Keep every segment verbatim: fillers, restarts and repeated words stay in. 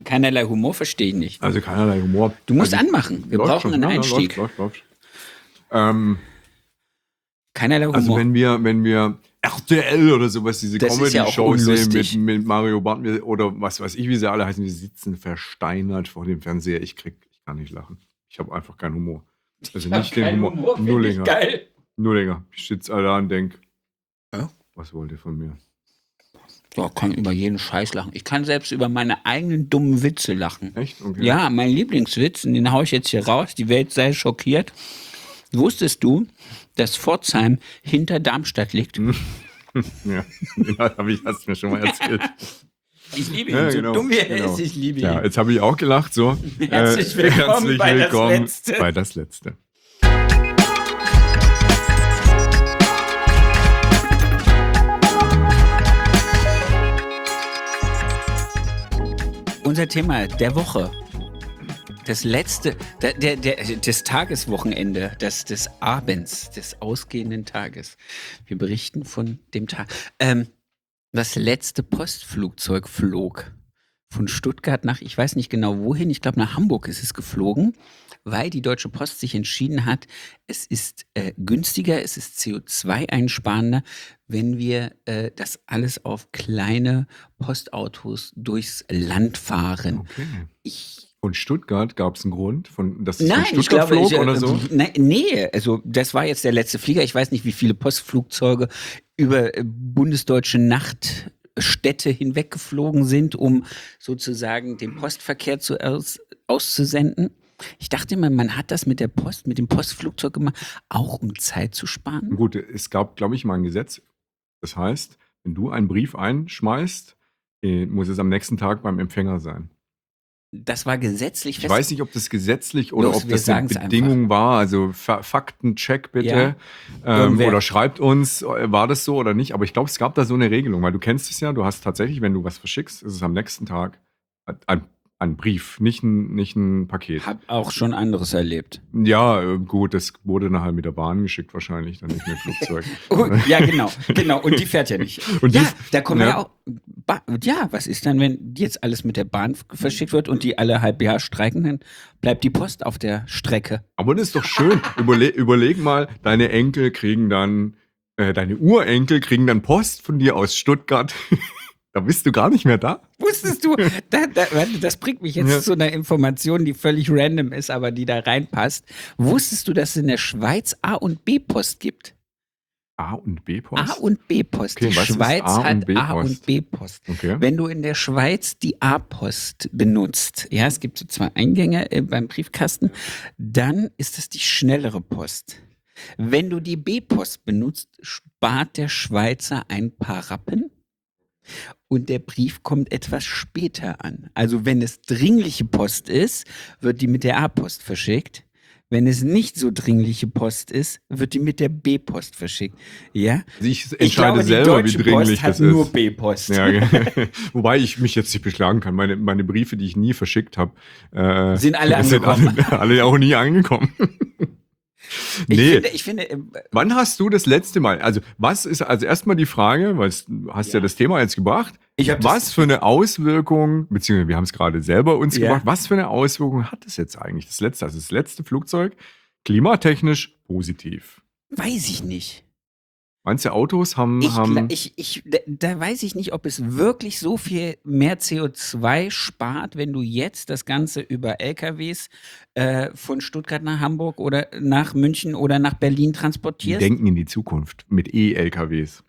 Keinerlei Humor verstehe ich nicht. Also keinerlei Humor. Du musst also, anmachen. Wir brauchen schon, einen ja, Einstieg. Läuft, läuft, läuft. Ähm, Keinerlei Humor. also wenn wir, wenn wir R T L oder sowas, diese Comedy-Shows ja sehen mit, mit Mario Barth oder was weiß ich, wie sie alle heißen, wir sitzen versteinert vor dem Fernseher. Ich krieg, ich kann nicht lachen. Ich habe einfach keinen Humor. Also ich nicht den Humor. Humor Nur länger. Geil. Nur länger. Ich sitze da und denke, ja? Was wollt ihr von mir? Ich kann über jeden Scheiß lachen. Ich kann selbst über meine eigenen dummen Witze lachen. Echt? Okay. Ja, mein Lieblingswitz, und den haue ich jetzt hier raus, die Welt sei schockiert. Wusstest du, dass Pforzheim hinter Darmstadt liegt? Ja, ja hab ich, hast du mir schon mal erzählt. Ich liebe ihn, ja, so genau, dumm wie er genau. ist, ich liebe ihn. Ja, jetzt habe ich auch gelacht, so. Herzlich willkommen, äh, herzlich bei, willkommen das Letzte. bei das Letzte. Unser Thema der Woche. Das letzte, der, der, der, des Tageswochenende, das, des Abends, des ausgehenden Tages. Wir berichten von dem Tag. Ähm, das letzte Postflugzeug flog von Stuttgart nach, ich weiß nicht genau wohin, ich glaube nach Hamburg ist es geflogen, weil die Deutsche Post sich entschieden hat, es ist äh, günstiger, es ist C O zwei einsparender, wenn wir äh, das alles auf kleine Postautos durchs Land fahren. Okay. Ich Von Stuttgart gab es einen Grund, von, dass es Nein, von ich Stuttgart glaube, flog ich, oder so? Ne, nee, also das war jetzt der letzte Flieger. Ich weiß nicht, wie viele Postflugzeuge über äh, bundesdeutsche Nachtstädte hinweggeflogen sind, um sozusagen den Postverkehr zu aus, auszusenden. Ich dachte immer, man hat das mit der Post, mit dem Postflugzeug gemacht, auch um Zeit zu sparen. Gut, es gab, glaube ich, mal ein Gesetz. Das heißt, wenn du einen Brief einschmeißt, äh, muss es am nächsten Tag beim Empfänger sein. Das war gesetzlich fest. Ich weiß nicht, ob das gesetzlich oder Los, ob wir das eine sagen's Bedingung einfach. war. Also Fa- Faktencheck bitte. Ja. Ähm, Irgendwer- oder schreibt uns, äh, war das so oder nicht. Aber ich glaube, es gab da so eine Regelung, weil du kennst es ja. Du hast tatsächlich, wenn du was verschickst, ist es am nächsten Tag ein, ein Brief, nicht ein, nicht ein Paket. Hab auch schon anderes erlebt. Ja, äh, gut, das wurde nachher mit der Bahn geschickt wahrscheinlich, dann nicht mit dem Flugzeug. Oh, ja, genau, genau. Und die fährt ja nicht. Und die- ja, da kommen ja, ja. auch. Ba- ja, was ist dann, wenn jetzt alles mit der Bahn f- verschickt wird und die alle halb Jahr streiken, dann bleibt die Post auf der Strecke. Aber das ist doch schön. Überle überleg mal, deine Enkel kriegen dann, äh, deine Urenkel kriegen dann Post von dir aus Stuttgart. Da bist du gar nicht mehr da. Wusstest du, da, da, warte, das bringt mich jetzt Ja. zu einer Information, die völlig random ist, aber die da reinpasst. Wusstest du, dass es in der Schweiz A- und B-Post gibt? A- und B-Post? A- und B-Post. Okay, Die was ist Schweiz A- und hat A- B-Post? und B-Post. Okay. Wenn du in der Schweiz die A-Post benutzt, ja, es gibt so zwei Eingänge äh, beim Briefkasten, dann ist das die schnellere Post. Wenn du die B-Post benutzt, spart der Schweizer ein paar Rappen und der Brief kommt etwas später an. Also wenn es dringliche Post ist, wird die mit der A-Post verschickt. Wenn es nicht so dringliche Post ist, wird die mit der B-Post verschickt. Ja? Also ich entscheide Ich glaube, die selber, wie Deutsche dringlich Post hat das nur ist. B-Post. Ja, wobei ich mich jetzt nicht beklagen kann. Meine, meine Briefe, die ich nie verschickt habe, äh, Sind alle sind angekommen. alle, alle auch nie angekommen. Ich Nee. finde, ich finde, äh, Wann hast du das letzte Mal, also was ist, also erstmal die Frage, weil du hast ja. Ja. das Thema jetzt gebracht, Ich hab das- was für eine Auswirkung, beziehungsweise wir haben es gerade selber uns Ja. gebracht, was für eine Auswirkung hat es jetzt eigentlich, das letzte, also das letzte Flugzeug, klimatechnisch positiv? weiß ich nicht. Meinst du, Autos haben, Ich, haben gla- ich, ich, da, da weiß ich nicht, ob es wirklich so viel mehr C O zwei spart, wenn du jetzt das Ganze über L K Ws äh, von Stuttgart nach Hamburg oder nach München oder nach Berlin die transportierst. denken in die Zukunft mit E-L K Ws.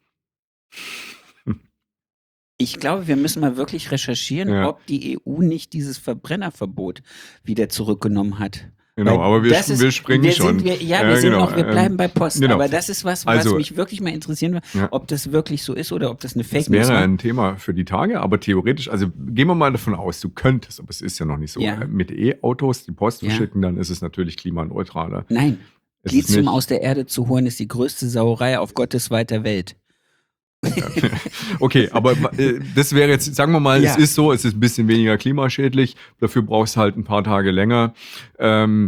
Ich glaube, wir müssen mal wirklich recherchieren, Ja. ob die E U nicht dieses Verbrennerverbot wieder zurückgenommen hat. Genau, Weil aber wir, das ist- wir springen wir schon. Sind wir, ja, Ja, wir, sind genau, noch, wir ähm, bleiben bei Post. genau. Aber das ist was, was Also- mich wirklich mal interessieren würde, Ja. ob das wirklich so ist oder ob das eine Das Fake News wäre war. ein Thema für die Tage, aber theoretisch, also gehen wir mal davon aus, du könntest, aber es ist ja noch nicht so. Ja. Äh, Mit E-Autos die Post Ja. verschicken, dann ist es natürlich klimaneutraler. Nein, Es ist Lithium nicht- aus der Erde zu holen ist die größte Sauerei auf Gottes weiter Welt. Okay, aber äh, das wäre jetzt, sagen wir mal, Ja. es ist so, es ist ein bisschen weniger klimaschädlich, dafür brauchst du halt ein paar Tage länger. Ähm,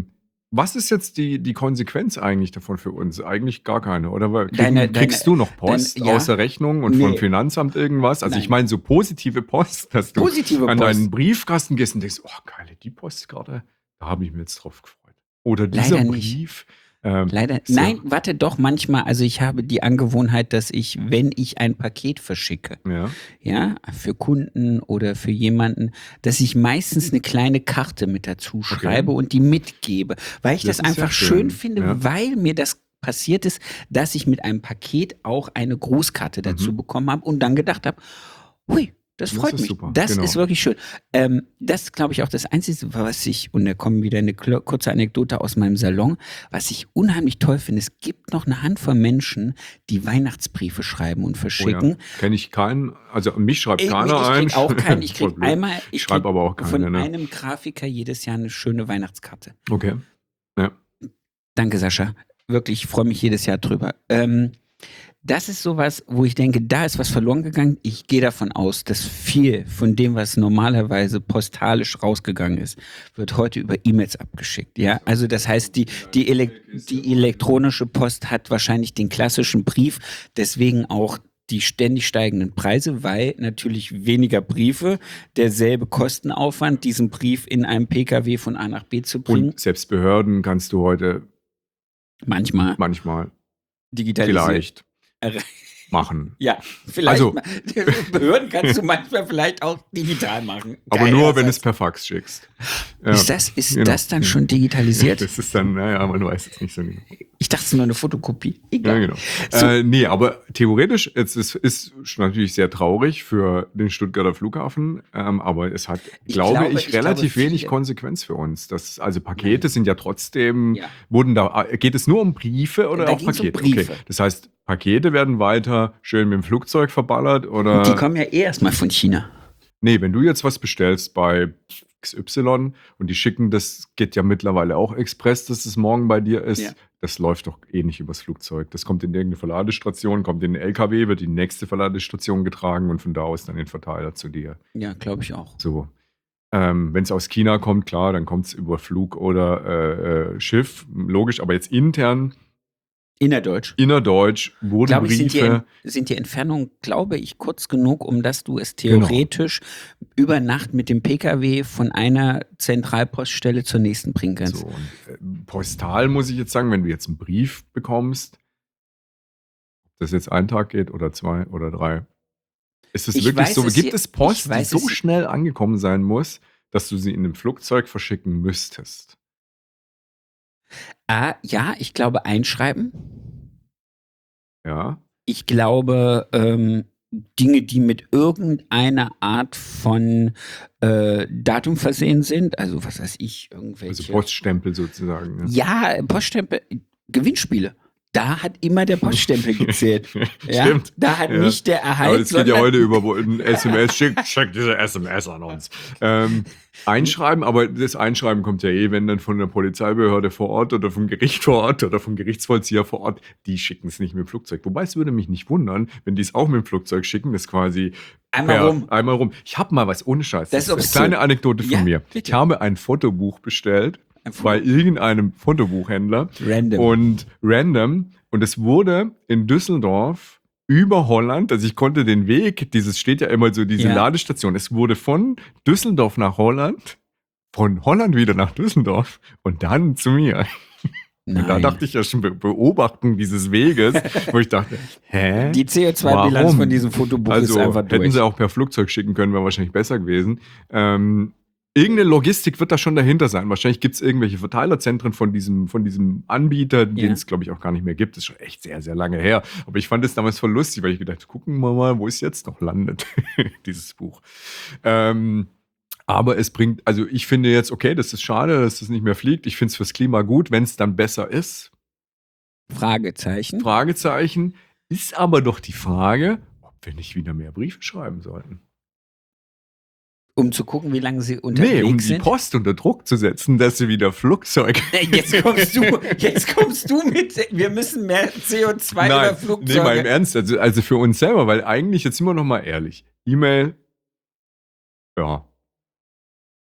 was ist jetzt die, die Konsequenz eigentlich davon für uns? Eigentlich gar keine, oder? Weil kriegen, Deine, kriegst deine, du noch Post dein, ja, außer Rechnung und vom nee, Finanzamt irgendwas? Also ich nein. meine so positive Post, dass du Positive an deinen Post. Briefkasten gehst und denkst, oh geil, die Postkarte, da habe ich mir jetzt drauf gefreut. Oder dieser Leider nicht. Brief. Ähm, Leider, ist ja, nein, warte doch manchmal. Also ich habe die Angewohnheit, dass ich, wenn ich ein Paket verschicke, ja, ja, für Kunden oder für jemanden, dass ich meistens eine kleine Karte mit dazu okay. schreibe und die mitgebe, weil ich Das das ist sehr einfach schön schön. finde, Ja. weil mir das passiert ist, dass ich mit einem Paket auch eine Grußkarte dazu Mhm. bekommen habe und dann gedacht habe, hui, das Das freut ist mich. super, Das ist genau. wirklich schön. Ähm, das ist, glaube ich, auch das Einzige, was ich, und da kommt wieder eine kl- kurze Anekdote aus meinem Salon, was ich unheimlich toll finde. Es gibt noch eine Handvoll Menschen, die Weihnachtsbriefe schreiben und Oh ja, verschicken. kenne ich keinen, also mich schreibt Ich, keiner ich ein. krieg auch keinen. Ich Voll krieg blöd. einmal, Ich ich schreibe krieg aber auch von keine, ne? einem Grafiker jedes Jahr eine schöne Weihnachtskarte. Okay. Ja. Danke, Sascha. Wirklich, ich freue mich jedes Jahr drüber. Ähm, das ist sowas, wo ich denke, da ist was verloren gegangen. Ich gehe davon aus, dass viel von dem, was normalerweise postalisch rausgegangen ist, wird heute über E-Mails abgeschickt. Ja, also das heißt, die, die, Elek die elektronische Post hat wahrscheinlich den klassischen Brief, deswegen auch die ständig steigenden Preise, weil natürlich weniger Briefe, derselbe Kostenaufwand, diesen Brief in einem P K W von A nach B zu bringen. Und selbst Behörden kannst du heute manchmal manchmal digitalisieren. vielleicht machen. Ja, vielleicht. Also, mal- Behörden kannst du manchmal vielleicht auch digital machen. aber Geil, nur, wenn du Ersatz. es per Fax schickst. Ja, Ist das, ist genau. das dann schon digitalisiert? Das ist dann, naja, man weiß es nicht so genau. Ich dachte, es ist nur eine Fotokopie. Ja, Egal. genau. So. Äh, nee, aber theoretisch, es ist, ist natürlich sehr traurig für den Stuttgarter Flughafen, ähm, aber es hat, Ich glaube glaube- ich, ich relativ glaube, wenig viele- Konsequenz für uns. Das, also Pakete sind ja trotzdem, Ja. wurden da, geht es nur um Briefe oder Da auch ging's um Pakete? Briefe. Okay. Das heißt, Pakete werden weiter schön mit dem Flugzeug verballert oder? Die kommen ja eh erstmal von China. Nee, wenn du jetzt was bestellst bei X Y und die schicken, das geht ja mittlerweile auch Express, dass es morgen bei dir ist, Ja. das läuft doch eh nicht übers Flugzeug. Das kommt in irgendeine Verladestation, kommt in den L K W, wird in die nächste Verladestation getragen und von da aus dann den Verteiler zu dir. Ja, glaube ich auch. So. Ähm, wenn es aus China kommt, klar, dann kommt es über Flug oder äh, äh, Schiff, logisch, aber jetzt intern, Innerdeutsch. innerdeutsch, wurden Glaube ich, sind die, Briefe. sind die Entfernungen, glaube ich, kurz genug, um dass du es Genau. theoretisch über Nacht mit dem P K W von einer Zentralpoststelle zur nächsten bringen kannst. So, und, äh, postal muss ich jetzt sagen, wenn du jetzt einen Brief bekommst, ob das jetzt ein Tag geht oder zwei oder drei, ist es Ich wirklich weiß so, es gibt je- es Post, ich weiß die so es- schnell angekommen sein muss, dass du sie in einem Flugzeug verschicken müsstest? Ah, ja, ich glaube einschreiben. Ja, Ich glaube, ähm, Dinge, die mit irgendeiner Art von äh, Datum versehen sind, also was weiß ich, irgendwelche. also Poststempel sozusagen. Ne? Ja, Poststempel, Gewinnspiele. Da hat immer der Poststempel gezählt. Ja? Stimmt. Da hat Ja. nicht der Erhalt, Aber das geht ja sondern- heute über wo ein S M S, schickt schick diese S M S an uns. Ähm, einschreiben, aber das Einschreiben kommt ja eh, wenn dann von der Polizeibehörde vor Ort oder vom Gericht vor Ort oder vom Gerichtsvollzieher vor Ort, die schicken es nicht mit dem Flugzeug. Wobei es würde mich nicht wundern, wenn die es auch mit dem Flugzeug schicken, das quasi Einmal per- rum. Einmal rum. Ich habe mal was ohne Scheiß. Das ist eine obszön. kleine Anekdote von Ja, mir. bitte. Ich habe ein Fotobuch bestellt Ein Foto- bei irgendeinem Fotobuchhändler. Random. Und random. Und es wurde in Düsseldorf über Holland, also ich konnte den Weg, dieses steht ja immer so, diese Ja. Ladestation, es wurde von Düsseldorf nach Holland, von Holland wieder nach Düsseldorf und dann zu mir. Und da Nein. dachte ich ja schon, Be Beobachtung dieses Weges, wo ich dachte, hä? Die C O zwei Bilanz Warum? von diesem Fotobuch ist Also einfach durch. hätten sie auch per Flugzeug schicken können, wäre wahrscheinlich besser gewesen. Ähm, irgendeine Logistik wird da schon dahinter sein. Wahrscheinlich gibt es irgendwelche Verteilerzentren von diesem, von diesem Anbieter, den Ja. es, glaube ich, auch gar nicht mehr gibt. Das ist schon echt sehr, sehr lange her. Aber ich fand es damals voll lustig, weil ich gedacht, gucken wir mal, wo es jetzt noch landet, dieses Buch. Ähm, aber es bringt, also ich finde jetzt, okay, das ist schade, dass das nicht mehr fliegt. Ich finde es fürs Klima gut, wenn es dann besser ist. Fragezeichen. Fragezeichen. Ist aber doch die Frage, ob wir nicht wieder mehr Briefe schreiben sollten. Um zu gucken, wie lange sie unterwegs Nee, um die sind. Post unter Druck zu setzen, dass sie wieder Flugzeug. Ey, Jetzt kommst du, jetzt kommst du mit, wir müssen mehr C O zwei über Nein, nee, Flugzeuge. mal im Ernst, also, also für uns selber, weil eigentlich, jetzt sind wir noch mal ehrlich, E-Mail, ja,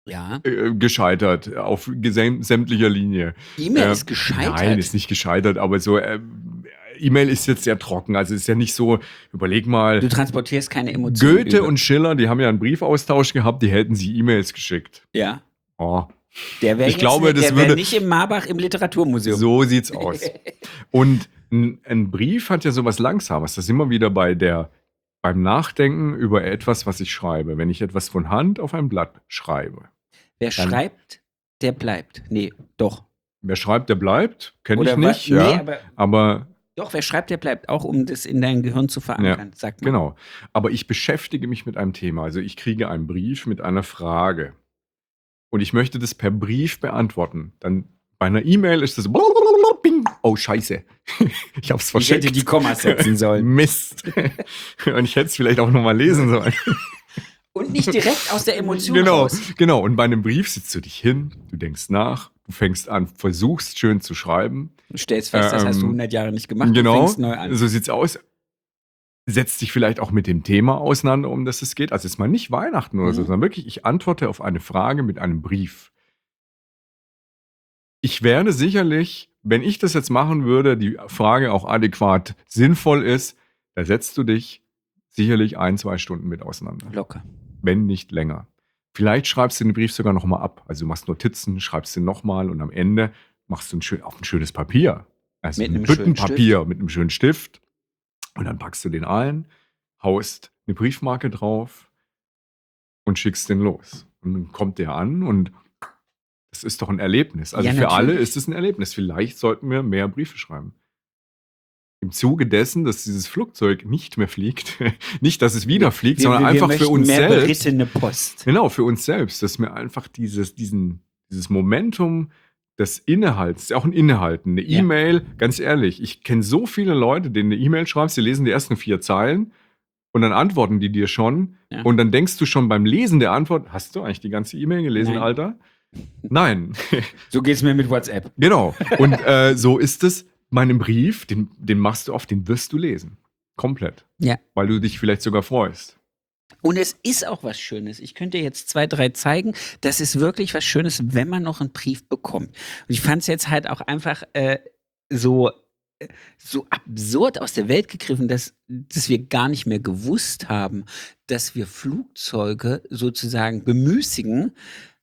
Ja. äh, gescheitert auf gesam- sämtlicher Linie. E-Mail Äh, ist gescheitert. Nein, ist nicht gescheitert, aber so äh, E-Mail ist jetzt sehr trocken. Also ist ja nicht so, überleg mal, Du transportierst keine Emotionen Goethe über. und Schiller, die haben ja einen Briefaustausch gehabt, die hätten sie E-Mails geschickt. Ja. Oh, Der wäre Ich glaube, nicht, das der wär würde- nicht im Marbach im Literaturmuseum. so sieht's aus. Und ein, ein Brief hat ja sowas Langsames. Das ist immer wieder bei der, beim Nachdenken über etwas, was ich schreibe. Wenn ich etwas von Hand auf ein Blatt schreibe. Wer Dann- schreibt, der bleibt. Nee, doch. Wer schreibt, der bleibt. Kenne ich Oder wa- nicht, nee, ja. aber Aber doch, wer schreibt, der bleibt. Auch um das in dein Gehirn zu verankern, sagt man. genau. Aber ich beschäftige mich mit einem Thema. Also ich kriege einen Brief mit einer Frage. Und ich möchte das per Brief beantworten. Dann bei einer E-Mail ist das Bing. Oh, scheiße. Ich hab's Ich verschickt. hätte die Kommas setzen sollen. Mist. Und ich hätte es vielleicht auch nochmal lesen sollen. Und nicht direkt aus der Emotion Genau, raus. genau. Und bei einem Brief sitzt du dich hin, du denkst nach, du fängst an, versuchst schön zu schreiben. Du stellst fest, das hast du Ähm, hundert Jahre nicht gemacht. Du Genau, fängst neu an. so sieht's aus. Setzt dich vielleicht auch mit dem Thema auseinander, um das es geht. Also jetzt mal nicht Weihnachten oder so, Mhm. sondern wirklich, ich antworte auf eine Frage mit einem Brief. Ich werde sicherlich, wenn ich das jetzt machen würde, die Frage auch adäquat sinnvoll ist, da setzt du dich sicherlich ein, zwei Stunden mit auseinander. Locker. Wenn nicht länger. Vielleicht schreibst du den Brief sogar nochmal ab. Also du machst Notizen, schreibst ihn nochmal und am Ende machst du ein schön, auf ein schönes Papier. Also Mit ein einem schönen Büttenpapier mit einem schönen Stift. Und dann packst du den ein, haust eine Briefmarke drauf und schickst den los. Und dann kommt der an und das ist doch ein Erlebnis. Also Ja, für alle natürlich. ist es ein Erlebnis. Vielleicht sollten wir mehr Briefe schreiben. Im Zuge dessen, dass dieses Flugzeug nicht mehr fliegt, nicht, dass es wieder fliegt, Wir- sondern wir- wir einfach für möchten uns mehr selbst. berittene Post. Genau, für uns selbst, dass wir einfach dieses, diesen, dieses Momentum des Innehalts, ist ja auch ein Innehalten, eine Ja. E-Mail, ganz ehrlich, ich kenne so viele Leute, denen eine E-Mail schreibst, die lesen die ersten vier Zeilen und dann antworten die dir schon Ja. und dann denkst du schon beim Lesen der Antwort, hast du eigentlich die ganze E-Mail gelesen, Nein. Alter? Nein, So geht's mir mit WhatsApp. genau. Und äh, so ist es, meinen Brief, den, den machst du auf, den wirst du lesen. Komplett. Ja. Weil du dich vielleicht sogar freust. Und es ist auch was Schönes. Ich könnte jetzt zwei, drei zeigen. Das ist wirklich was Schönes, wenn man noch einen Brief bekommt. Und ich fand es jetzt halt auch einfach äh, so, äh, so absurd aus der Welt gegriffen, dass, dass wir gar nicht mehr gewusst haben, dass wir Flugzeuge sozusagen bemüßigen,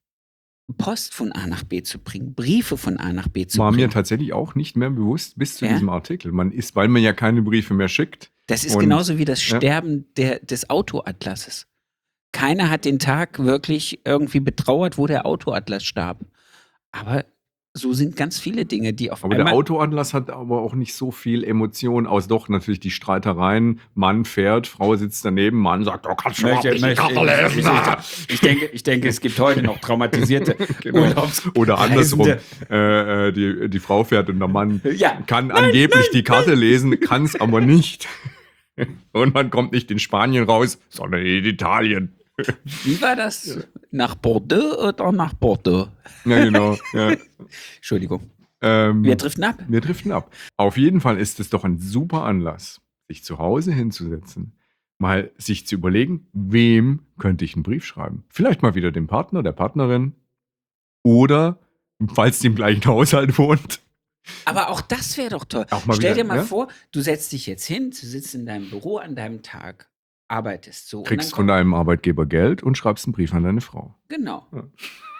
Post von A nach B zu bringen, Briefe von A nach B zu War mir bringen. tatsächlich auch nicht mehr bewusst bis zu Ja? diesem Artikel. Man ist, weil man ja keine Briefe mehr schickt. Das ist Und- genauso wie das ja. Sterben der, des Autoatlases. Keiner hat den Tag wirklich irgendwie betrauert, wo der Autoatlas starb. Aber so sind ganz viele Dinge, die auf Aber einmal... der Autoatlas hat aber auch nicht so viel Emotion aus. Doch, natürlich die Streitereien. Mann fährt, Frau sitzt daneben, Mann sagt, oh, kannst du überhaupt nicht die Karte lesen? ich, ich, denke, ich denke, es gibt heute noch traumatisierte Genau. Urlaubs... Oder andersrum, Reisende. äh, äh, die, die Frau fährt und der Mann Ja, kann angeblich die Karte lesen, kann es aber nicht. Und man kommt nicht in Spanien raus, sondern in Italien. wie war das? Nach Bordeaux oder nach Bordeaux? Ja, genau. Ja. Entschuldigung. Ähm, Wir driften ab. Wir driften ab. Auf jeden Fall ist es doch ein super Anlass, sich zu Hause hinzusetzen, mal sich zu überlegen, wem könnte ich einen Brief schreiben? Vielleicht mal wieder dem Partner, der Partnerin oder, falls die im gleichen Haushalt wohnt, Aber auch das wäre doch toll. Auch mal Stell wieder, dir mal ja? vor, du setzt dich jetzt hin, du sitzt in deinem Büro an deinem Tag, arbeitest so. kriegst und von dann deinem Arbeitgeber Geld und schreibst einen Brief an deine Frau. kommt, Genau. Ja.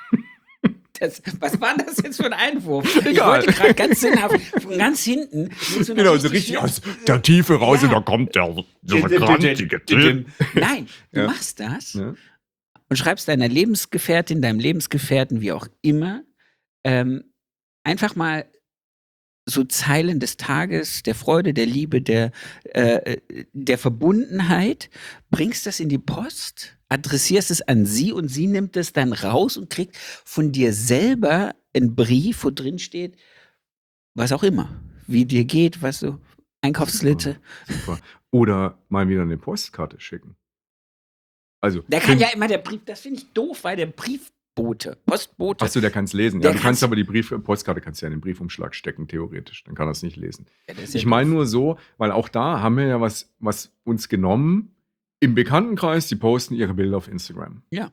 Das, was war das jetzt für ein Einwurf? Ich Egal. wollte gerade ganz sinnhaft von ganz hinten. mit so einer Genau, so richtig schönen- aus der Tiefe raus Ja. und da kommt der so grantige Typ. Nein, du Ja. machst das Ja. und schreibst deiner Lebensgefährtin, deinem Lebensgefährten, wie auch immer, ähm, einfach mal so Zeilen des Tages, der Freude, der Liebe, der, äh, der Verbundenheit, bringst das in die Post, adressierst es an sie und sie nimmt es dann raus und kriegt von dir selber einen Brief, wo drin steht, was auch immer, wie dir geht, was du, Einkaufsliste. Super. Oder mal wieder eine Postkarte schicken. Also, Der kann find- ja immer der Brief, das finde ich doof, weil der Briefbote, Postbote, Achso, der kann es lesen. Der Ja, du kannst kann's- aber die Brief Postkarte kannst du ja in den Briefumschlag stecken, theoretisch. Dann kann er es nicht lesen. Ja, das ist ja Ich meine doof. nur so, weil auch da haben wir ja was, was uns genommen. Im Bekanntenkreis, die posten ihre Bilder auf Instagram. Ja.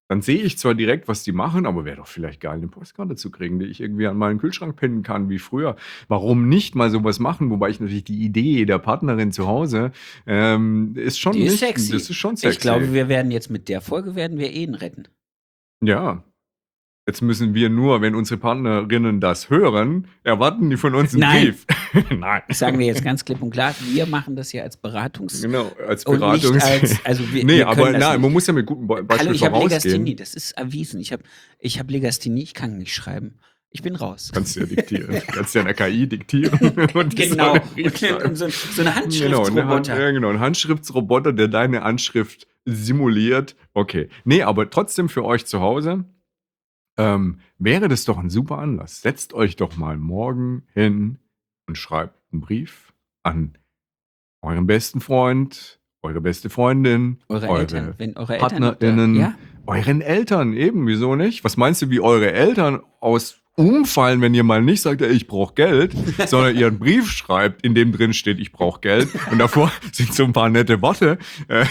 Dann sehe ich zwar direkt, was die machen, aber wäre doch vielleicht geil, eine Postkarte zu kriegen, die ich irgendwie an meinen Kühlschrank pinnen kann, wie früher. Warum nicht mal sowas machen? Wobei ich natürlich die Idee der Partnerin zu Hause ähm, ist schon Die ist nicht, sexy. das ist schon sexy. Ich glaube, wir werden jetzt mit der Folge werden wir Ehen retten. Ja. Jetzt müssen wir nur, wenn unsere Partnerinnen das hören, erwarten die von uns einen Nein. Brief. Nein. Das sagen wir jetzt ganz klipp und klar. Wir machen das ja als Beratungs... Genau, als Und nicht Beratungs... als, also wir, nee, wir können aber das nein, nicht. man muss ja mit gutem Be- Beispiel Hallo, ich habe vorausgehen. Legasthenie, das ist erwiesen. Ich habe ich hab Legasthenie, ich kann nicht schreiben. Ich bin raus. Kannst du ja diktieren. Kannst ja in der K I diktieren. Und die Genau. soll einen Brief Und, schreiben. und so, so eine Genau, eine Hand, Handschriftsroboter. ja, genau, ein Handschriftsroboter, der deine Anschrift simuliert. Okay. Nee, aber trotzdem für euch zu Hause ähm, wäre das doch ein super Anlass. Setzt euch doch mal morgen hin und schreibt einen Brief an euren besten Freund, eure beste Freundin, Eure, eure Eltern, wenn eure Eltern PartnerInnen, ja? euren Eltern eben, wieso nicht? Was meinst du, wie eure Eltern aus umfallen, wenn ihr mal nicht sagt, ey, ich brauche Geld, sondern ihr einen Brief schreibt, in dem drin steht, ich brauche Geld und davor sind so ein paar nette Worte. Äh,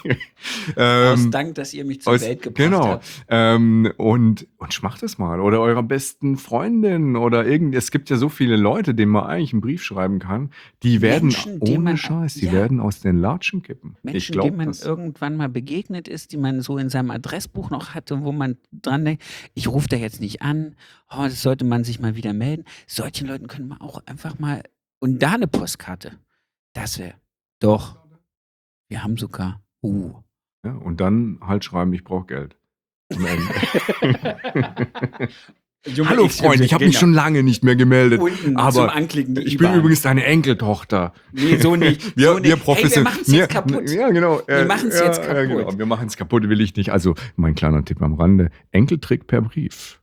Aus ähm, Dank, dass ihr mich zur aus, Welt gebracht genau. habt. Ähm, und, und macht das mal. Oder eurer besten Freundin oder irgend. Es gibt ja so viele Leute, denen man eigentlich einen Brief schreiben kann. Die werden, Menschen, denen ohne man- Scheiß, die ja. werden aus den Latschen kippen. ich Menschen, glaube denen man das. irgendwann mal begegnet ist, die man so in seinem Adressbuch noch hatte, wo man dran denkt, ich rufe da jetzt nicht an, oh, das sollte man sich mal wieder melden. Solchen Leuten können wir auch einfach mal, und da eine Postkarte, das wäre, doch, wir haben sogar, uh, Ja, und dann halt schreiben, ich brauche Geld. Am Ende. Hallo Freund, ich habe mich schon lange nicht mehr gemeldet. unten aber zum Anklicken die Ich bin IBAN. übrigens deine Enkeltochter. Nee, so nicht. Wir, so nicht. wir Hey, profession- wir machen es jetzt kaputt. Ja, genau. Wir äh, machen's ja, jetzt Ja, kaputt. genau. Wir machen es kaputt, will ich nicht. Also, mein kleiner Tipp am Rande: Enkeltrick per Brief.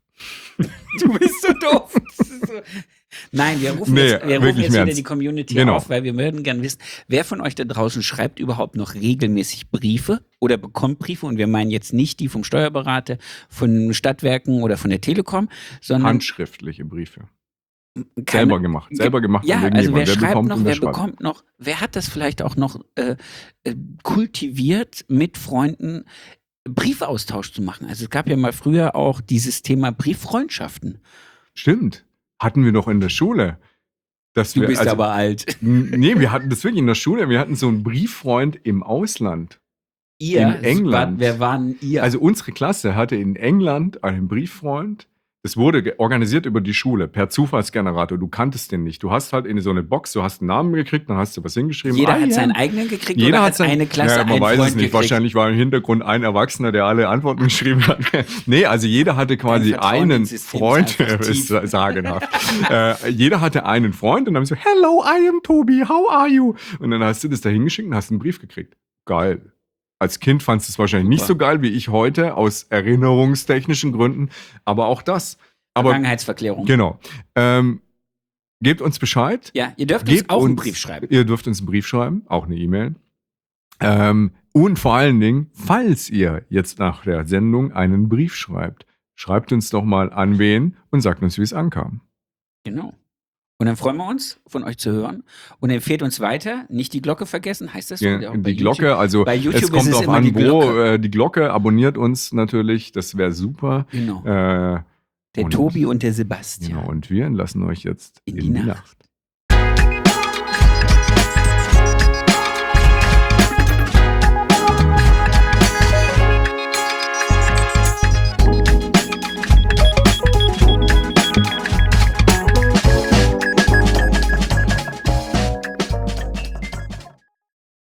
Du bist so doof. Das ist so. Nein, wir rufen Nee, jetzt, wir rufen wirklich jetzt im wieder Ernst. die Community Genau. auf, weil wir würden gern wissen, wer von euch da draußen schreibt überhaupt noch regelmäßig Briefe oder bekommt Briefe, und wir meinen jetzt nicht die vom Steuerberater, von Stadtwerken oder von der Telekom, sondern Handschriftliche Briefe. keine- Selber gemacht. Selber gemacht Ja, von also irgendjemandem. wer schreibt bekommt noch, und wer schreibt. bekommt noch, wer hat das vielleicht auch noch äh, äh, kultiviert, mit Freunden Briefaustausch zu machen? Also es gab ja mal früher auch dieses Thema Brieffreundschaften. Stimmt. Hatten wir doch in der Schule. Dass Du wir, bist also, aber alt. n- Nee, wir hatten das wirklich in der Schule. Wir hatten so einen Brieffreund im Ausland. Ihr, In es England. War, wer waren ihr? Also unsere Klasse hatte in England einen Brieffreund. Das wurde ge- organisiert über die Schule, per Zufallsgenerator. Du kanntest den nicht. Du hast halt in so eine Box, du hast einen Namen gekriegt, dann hast du was hingeschrieben. Jeder Ah, hat ja. seinen eigenen gekriegt Jeder oder hat hat sein, eine Klasse ja, man einen weiß Freund es nicht. gekriegt? Wahrscheinlich war im Hintergrund ein Erwachsener, der alle Antworten geschrieben hat. Nee, also jeder hatte quasi Vertrauen einen ins System Freund. ist einfach ist tief. sagenhaft. äh, jeder hatte einen Freund und dann haben sie so, hello, I am Tobi, how are you? Und dann hast du das da hingeschickt und hast einen Brief gekriegt. Geil. Als Kind fandst du es wahrscheinlich nicht Super. so geil wie ich heute, aus erinnerungstechnischen Gründen. Aber auch das. Aber Vergangenheitsverklärung. genau. Ähm, gebt uns Bescheid. Ja, ihr dürft uns Gebt auch einen uns- Brief schreiben. Ihr dürft uns einen Brief schreiben, auch eine E-Mail. Ähm, und vor allen Dingen, falls ihr jetzt nach der Sendung einen Brief schreibt, schreibt uns doch mal an wen und sagt uns, wie es ankam. Genau. Und dann freuen wir uns, von euch zu hören. Und empfehlt uns weiter. Nicht die Glocke vergessen, heißt das so? Ja, auch bei die Glocke, YouTube. also Bei YouTube es kommt ist es drauf immer an, die wo Glocke. äh, die Glocke, abonniert uns natürlich, das wäre super. Genau. Äh, Der und- Tobi und der Sebastian. Genau, und wir lassen euch jetzt In in, die die Nacht. Nacht.